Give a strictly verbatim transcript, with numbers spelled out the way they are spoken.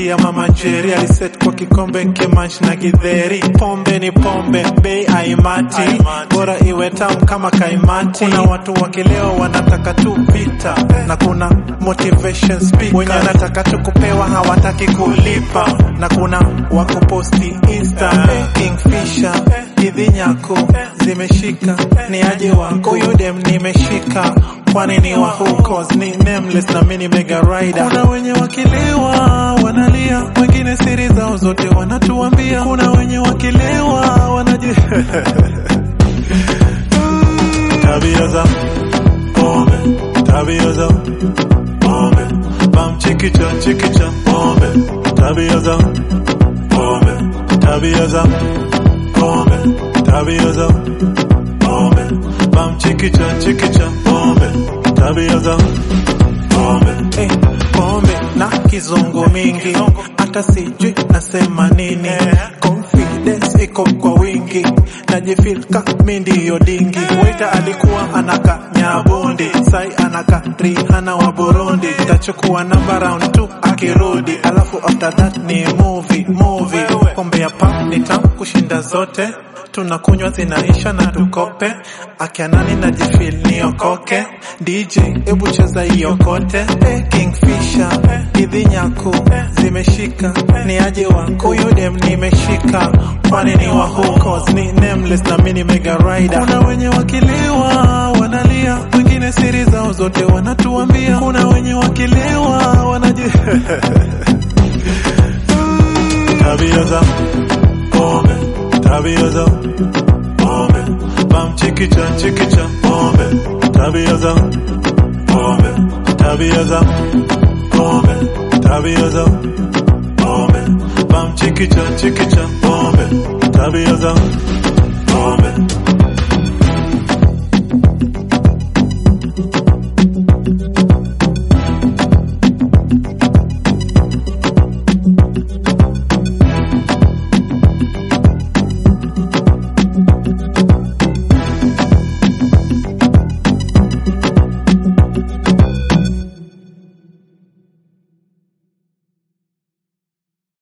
keki ya mama Njeri, aliset kwa kikombe kemanch na githeri. Pombe ni pombe, bei aimati, bora iwe tamu kama kaimati. Kuna watu wakileo wanataka tu pita, na kuna motivation speaker wenye wanataka tu kupewa hawataki kulipa. Na kuna wako posti Insta, Kingfisher, Idhinyako, zimeshika, ni aje wako yudem nimeshika. Kwani ni wa who ni nameless na mini mega rider. Kuna wenye wakilewa wanalia, wengine siri zao zote wanatuambia. Kuna wenye wakilewa wanaji tabia za pombe, tabia za pombe, bam chikicha chikicha pombe, tabia za pombe, tabia za pombe, tabia za pombe, bam chikicha chikicha pombe, tabia za pombe. Hey, pombe na kizungu mingi, hata sijui nasema nini. Confidence iko kwa wingi, najifeel kama ndio dingi. Waiter alikuwa anaka nyabundi, sai anaka Rihanna wa Burundi. Tachukua namba round two akirudi, alafu after that ni movie movie. Pombe ya pub ni tamu kushinda zote, tunakunywa zinaisha na tukope. Akianani najifeel niokoke, D J ebu cheza hiyo kote. Kingfisher, Idhinyako, zimeshika, ni aje wako yudem nimeshika. Kwani ni wa who ni nameless na mini mega rider. Kuna wenye wakilewa wanalia, wengine siri zao zote wanatuambia. Kuna wenye wakilewa wanaji tabia za pombe, tabia za pombe, bam chikicha chikicha pombe, tabia za pombe, tabia za pombe, tabia za pombe, bam chikicha chikicha pombe, tabia za pombe.